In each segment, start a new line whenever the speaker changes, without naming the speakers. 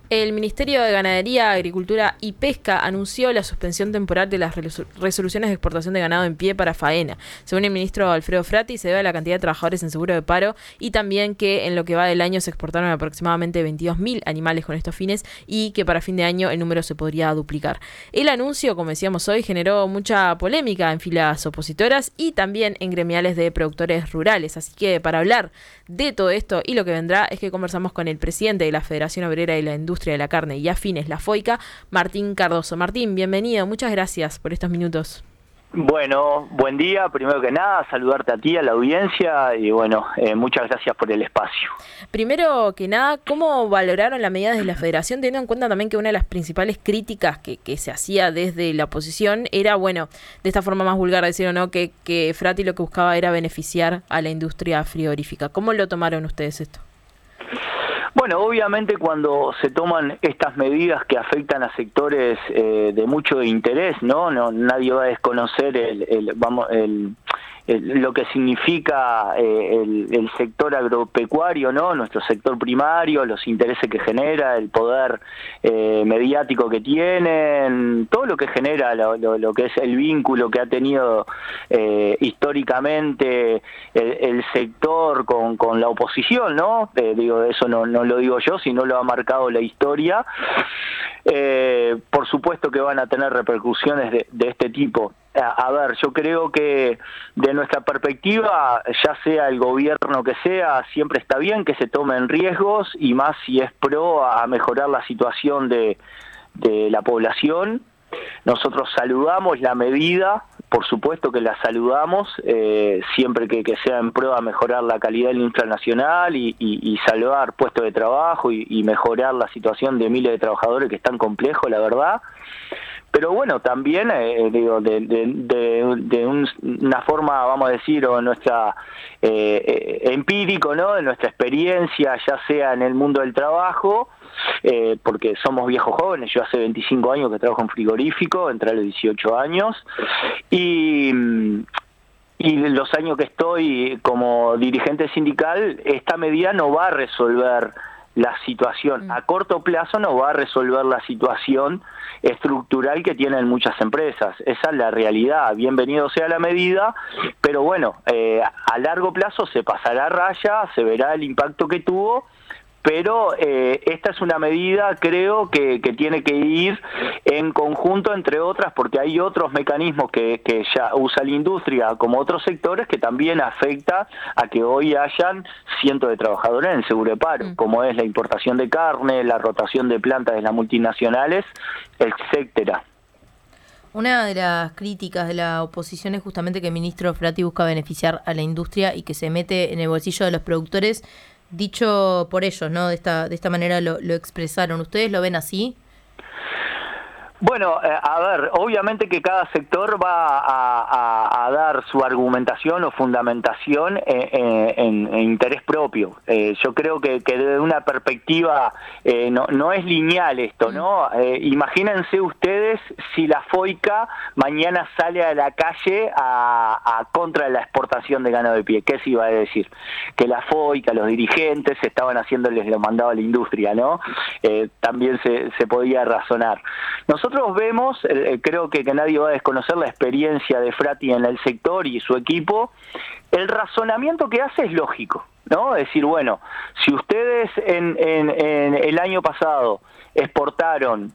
El Ministerio de Ganadería, Agricultura y Pesca anunció la suspensión temporal de las resoluciones de exportación de ganado en pie para faena. Según el ministro Alfredo Frati, se debe a la cantidad de trabajadores en seguro de paro y también que en lo que va del año se exportaron aproximadamente 22.000 animales con estos fines y que para fin de año el número se podría duplicar. El anuncio, como decíamos hoy, generó mucha polémica en filas opositoras y también en gremiales de productores rurales. Así que para hablar de todo esto y lo que vendrá es que conversamos con el presidente de la Federación Obrera de la Industria de la Carne y Afines, la FOICA, Martín Cardoso. Martín, bienvenido, muchas gracias por estos minutos.
Bueno, buen día, primero que nada, saludarte a ti, a la audiencia y bueno, muchas gracias por el espacio.
Primero que nada, ¿cómo valoraron las medidas de la Federación, teniendo en cuenta también que una de las principales críticas que se hacía desde la oposición era, bueno, de esta forma más vulgar decir o no, que Frati lo que buscaba era beneficiar a la industria frigorífica? ¿Cómo lo tomaron ustedes esto?
Bueno, obviamente cuando se toman estas medidas que afectan a sectores de mucho interés, ¿no? Nadie va a desconocer lo que significa el sector agropecuario, ¿no? Nuestro sector primario, los intereses que genera, el poder mediático que tienen, todo lo que genera, lo que es el vínculo que ha tenido históricamente el sector con la oposición, ¿no? Digo, eso no lo digo yo, sino lo ha marcado la historia. Por supuesto que van a tener repercusiones de este tipo. A ver, yo creo que de nuestra perspectiva, ya sea el gobierno que sea, siempre está bien que se tomen riesgos y más si es pro a mejorar la situación de la población. Nosotros saludamos la medida, por supuesto que la saludamos, siempre que sea en pro a mejorar la calidad de la industria nacional y salvar puestos de trabajo y mejorar la situación de miles de trabajadores que es tan complejo, la verdad. Pero bueno, también, digo, de una forma, vamos a decir, o nuestra empírico, ¿no? De nuestra experiencia, ya sea en el mundo del trabajo, porque somos viejos jóvenes, yo hace 25 años que trabajo en frigorífico, entré a los 18 años, y los años que estoy como dirigente sindical, esta medida no va a resolver la situación, a corto plazo no va a resolver la situación estructural que tienen muchas empresas. Esa es la realidad. Bienvenido sea la medida, pero bueno, a largo plazo se pasará a raya, se verá el impacto que tuvo, pero esta es una medida, creo, que tiene que ir en conjunto, entre otras, porque hay otros mecanismos que ya usa la industria, como otros sectores, que también afecta a que hoy hayan cientos de trabajadores en seguro de paro, como es la importación de carne, la rotación de plantas de las multinacionales, etcétera.
Una de las críticas de la oposición es justamente que el ministro Frati busca beneficiar a la industria y que se mete en el bolsillo de los productores, dicho por ellos, ¿no? De esta manera lo expresaron. ¿Ustedes lo ven así?
Bueno, a ver, obviamente que cada sector va a dar su argumentación o fundamentación en interés propio. Yo creo que desde una perspectiva no es lineal esto, ¿no? Imagínense ustedes si la FOICA mañana sale a la calle a contra de la exportación de ganado de pie. ¿Qué se iba a decir? Que la FOICA, los dirigentes estaban haciéndoles lo mandado a la industria, ¿no? También se podía razonar. Nosotros vemos, creo que nadie va a desconocer la experiencia de Frati en el sector y su equipo. El razonamiento que hace es lógico, ¿no? Es decir, bueno, si ustedes en el año pasado exportaron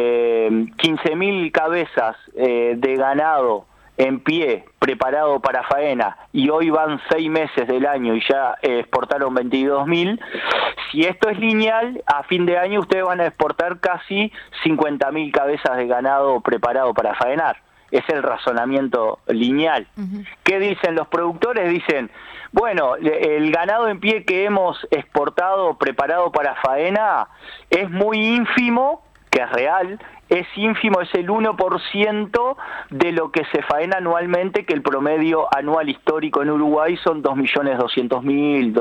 15.000 cabezas de ganado en pie, preparado para faena, y hoy van 6 meses del año y ya exportaron 22.000, si esto es lineal, a fin de año ustedes van a exportar casi 50.000 cabezas de ganado preparado para faenar. Es el razonamiento lineal. ¿Qué dicen los productores? Dicen, bueno, el ganado en pie que hemos exportado preparado para faena es muy ínfimo, que es real, es ínfimo, es el 1% de lo que se faena anualmente, que el promedio anual histórico en Uruguay son 2.200.000,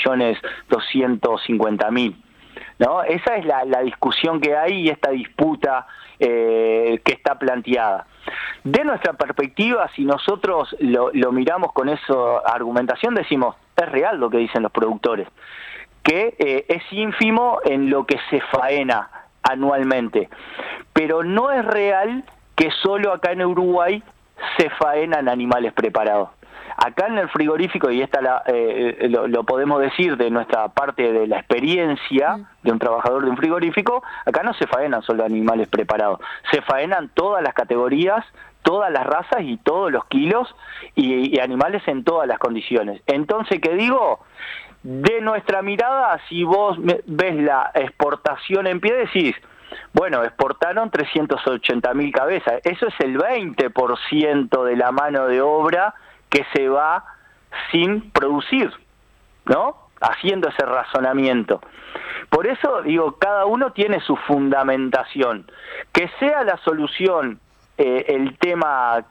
2.250.000. ¿No? Esa es la discusión que hay y esta disputa que está planteada. De nuestra perspectiva, si nosotros lo miramos con esa argumentación, decimos, es real lo que dicen los productores, que es ínfimo en lo que se faena anualmente. Pero no es real que solo acá en Uruguay se faenan animales preparados. Acá en el frigorífico, y lo podemos decir de nuestra parte de la experiencia de un trabajador de un frigorífico, acá no se faenan solo animales preparados, se faenan todas las categorías, todas las razas y todos los kilos y animales en todas las condiciones. Entonces, ¿qué digo? De nuestra mirada, si vos ves la exportación en pie, decís, bueno, exportaron 380.000 cabezas, eso es el 20% de la mano de obra que se va sin producir, ¿no? Haciendo ese razonamiento. Por eso digo, cada uno tiene su fundamentación. Que sea la solución el tema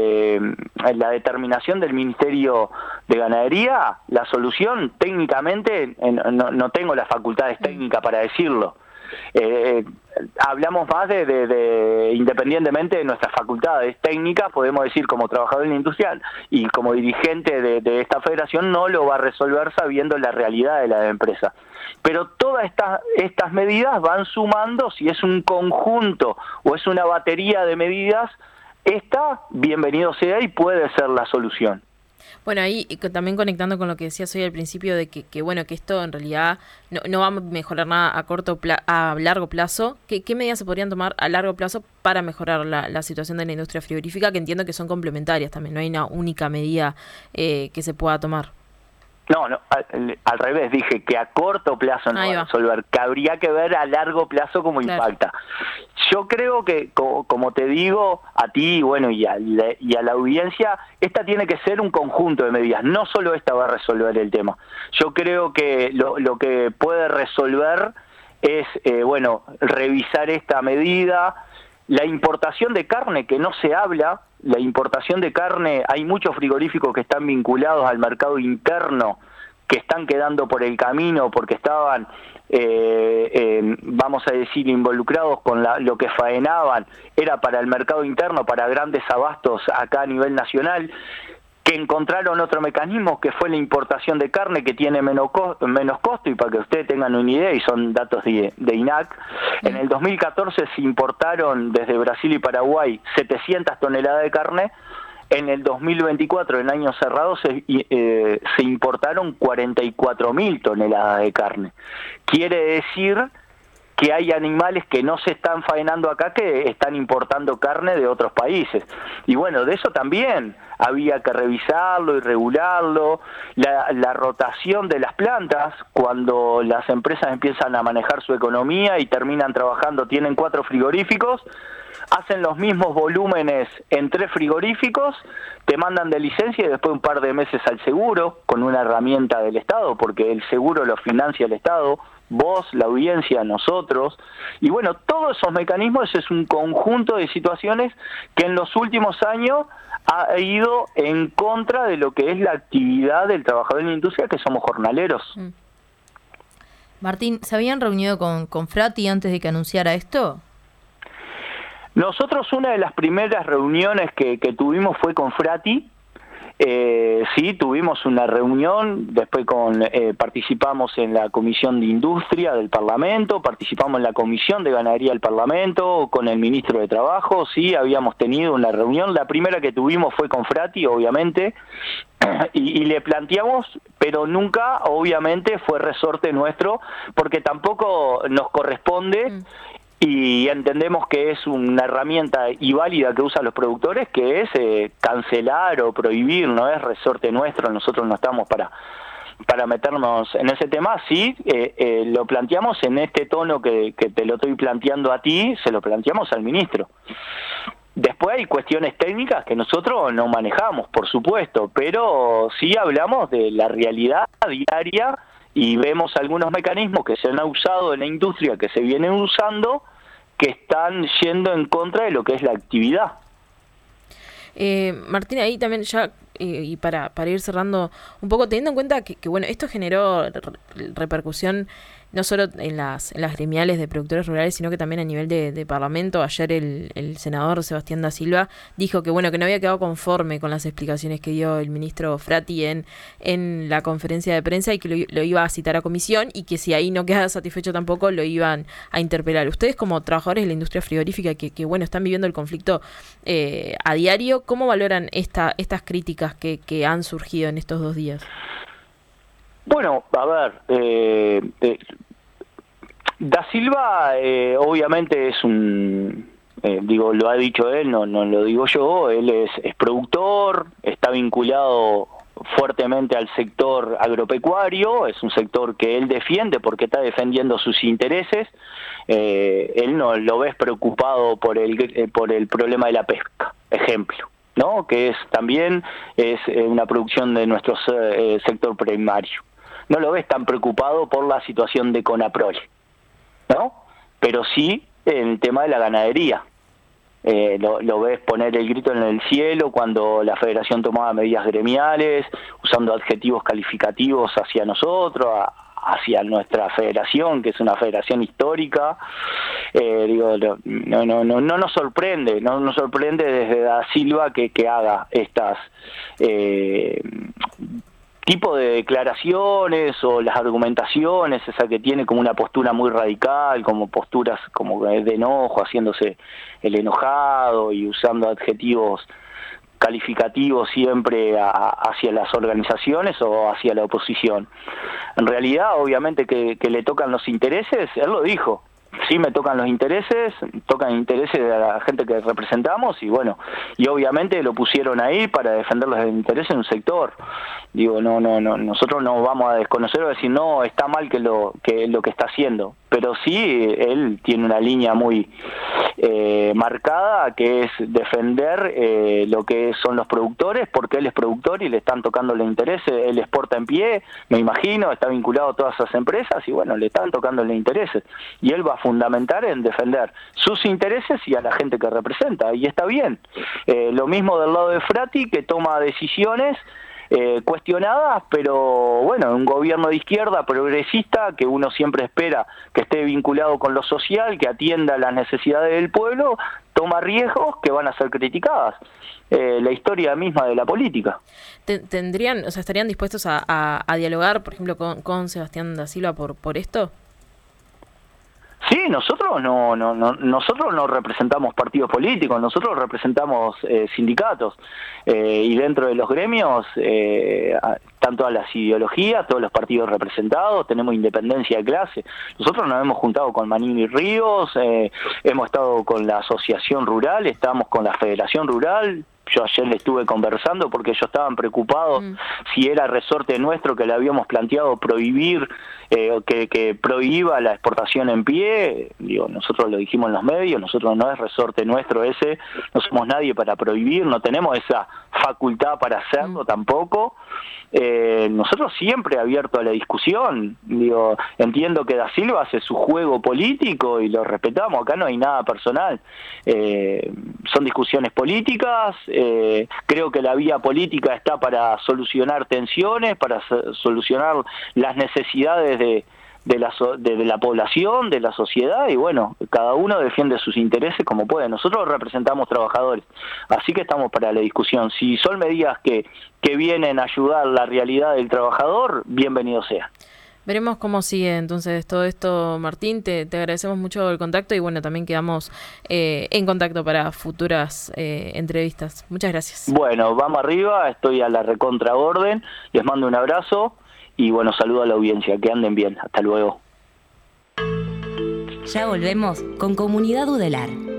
la determinación del Ministerio de Ganadería, la solución técnicamente, no tengo las facultades técnicas para decirlo. Hablamos más independientemente de nuestras facultades técnicas, podemos decir como trabajador en la industria y como dirigente de esta federación no lo va a resolver sabiendo la realidad de la empresa. Pero todas estas medidas van sumando, si es un conjunto o es una batería de medidas, bienvenido sea y puede ser la solución.
Bueno, ahí también conectando con lo que decías hoy al principio de que bueno, que esto en realidad no va a mejorar nada a largo plazo. ¿Qué medidas se podrían tomar a largo plazo para mejorar la situación de la industria frigorífica? Que entiendo que son complementarias también, no hay una única medida que se pueda tomar.
No, al revés, dije que a corto plazo no va a resolver, que habría que ver a largo plazo cómo impacta. Yo creo que, como te digo, a ti bueno, y a la audiencia, esta tiene que ser un conjunto de medidas, no solo esta va a resolver el tema. Yo creo que lo que puede resolver es, revisar esta medida. La importación de carne, que no se habla, la importación de carne, hay muchos frigoríficos que están vinculados al mercado interno, que están quedando por el camino porque estaban, vamos a decir, involucrados con lo que faenaban, era para el mercado interno, para grandes abastos acá a nivel nacional, que encontraron otro mecanismo que fue la importación de carne que tiene menos costo, y para que ustedes tengan una idea, y son datos de INAC, en el 2014 se importaron desde Brasil y Paraguay 700 toneladas de carne, en el 2024, en años cerrados, se importaron 44.000 toneladas de carne. Quiere decir que hay animales que no se están faenando acá, que están importando carne de otros países. Y bueno, de eso también había que revisarlo y regularlo. La rotación de las plantas, cuando las empresas empiezan a manejar su economía y terminan trabajando, tienen 4 frigoríficos, hacen los mismos volúmenes en 3 frigoríficos, te mandan de licencia y después un par de meses al seguro, con una herramienta del Estado, porque el seguro lo financia el Estado, vos, la audiencia, nosotros, y bueno, todos esos mecanismos es un conjunto de situaciones que en los últimos años ha ido en contra de lo que es la actividad del trabajador en la industria, que somos jornaleros.
Martín, ¿se habían reunido con Frati antes de que anunciara esto?
Nosotros una de las primeras reuniones que tuvimos fue con Frati. Sí, tuvimos una reunión, después participamos en la Comisión de Industria del Parlamento, participamos en la Comisión de Ganadería del Parlamento, con el Ministro de Trabajo, sí, habíamos tenido una reunión, la primera que tuvimos fue con Frati, obviamente, y le planteamos, pero nunca, obviamente, fue resorte nuestro, porque tampoco nos corresponde. Y entendemos que es una herramienta y válida que usan los productores, que es cancelar o prohibir, no es resorte nuestro, nosotros no estamos para meternos en ese tema. Sí, lo planteamos en este tono que te lo estoy planteando a ti, se lo planteamos al ministro. Después hay cuestiones técnicas que nosotros no manejamos, por supuesto, pero sí hablamos de la realidad diaria y vemos algunos mecanismos que se han usado en la industria, que se vienen usando, que están yendo en contra de lo que es la actividad.
Martín, ahí también ya, y para ir cerrando un poco, teniendo en cuenta que bueno, esto generó repercusión no solo en las gremiales de productores rurales, sino que también a nivel de Parlamento. Ayer el senador Sebastián da Silva dijo que bueno, que no había quedado conforme con las explicaciones que dio el ministro Frati en la conferencia de prensa y que lo iba a citar a comisión y que si ahí no queda satisfecho tampoco lo iban a interpelar. Ustedes como trabajadores de la industria frigorífica que bueno, están viviendo el conflicto a diario, ¿cómo valoran estas críticas que han surgido en estos 2 días?
Bueno, a ver, da Silva obviamente es lo ha dicho él, no lo digo yo, él es productor, está vinculado fuertemente al sector agropecuario, es un sector que él defiende porque está defendiendo sus intereses. Él no lo ves preocupado por el problema de la pesca, ejemplo, ¿no? Que también es una producción de nuestro sector primario. No lo ves tan preocupado por la situación de Conaprol, ¿no? Pero sí en el tema de la ganadería. Lo ves poner el grito en el cielo cuando la federación tomaba medidas gremiales, usando adjetivos calificativos hacia nosotros, hacia nuestra federación, que es una federación histórica. No nos sorprende, desde Da Silva que haga estas tipo de declaraciones o las argumentaciones, esa que tiene como una postura muy radical, como posturas como de enojo, haciéndose el enojado y usando adjetivos calificativos siempre hacia las organizaciones o hacia la oposición. En realidad, obviamente que le tocan los intereses, él lo dijo. Sí, me tocan los intereses, tocan intereses de la gente que representamos y bueno, y obviamente lo pusieron ahí para defender los intereses en un sector. Nosotros no vamos a desconocer o decir no, está mal lo que está haciendo, pero sí él tiene una línea muy marcada que es defender lo que son los productores, porque él es productor y le están tocando los intereses, él exporta en pie, me imagino, está vinculado a todas esas empresas y bueno, le están tocando los intereses y él va a fundamentar en defender sus intereses y a la gente que representa, y está bien. Lo mismo del lado de Frati, que toma decisiones cuestionadas, pero bueno, un gobierno de izquierda progresista que uno siempre espera que esté vinculado con lo social, que atienda las necesidades del pueblo, toma riesgos que van a ser criticadas. La historia misma de la política.
¿Estarían dispuestos a dialogar, por ejemplo, con Sebastián da Silva por esto?
Sí, nosotros no representamos partidos políticos, nosotros representamos sindicatos y dentro de los gremios están todas las ideologías, todos los partidos representados, tenemos independencia de clase. Nosotros nos hemos juntado con Manini Ríos, hemos estado con la Asociación Rural, estamos con la Federación Rural. Yo ayer le estuve conversando porque ellos estaban preocupados si era resorte nuestro que le habíamos planteado prohibir, que prohíba la exportación en pie. Nosotros lo dijimos en los medios, nosotros no es resorte nuestro ese, no somos nadie para prohibir, no tenemos esa facultad para hacerlo tampoco. Nosotros siempre abiertos a la discusión. Entiendo que Da Silva hace su juego político y lo respetamos, acá no hay nada personal. Son discusiones políticas, creo que la vía política está para solucionar tensiones, para solucionar las necesidades de la población, de la sociedad, y bueno, cada uno defiende sus intereses como puede. Nosotros representamos trabajadores, así que estamos para la discusión. Si son medidas que vienen a ayudar la realidad del trabajador, bienvenido sea.
Veremos cómo sigue entonces todo esto, Martín. Te agradecemos mucho el contacto y bueno, también quedamos en contacto para futuras entrevistas. Muchas gracias.
Bueno, vamos arriba, estoy a la recontra orden, les mando un abrazo y bueno, saludo a la audiencia, que anden bien, hasta luego.
Ya volvemos con Comunidad Udelar.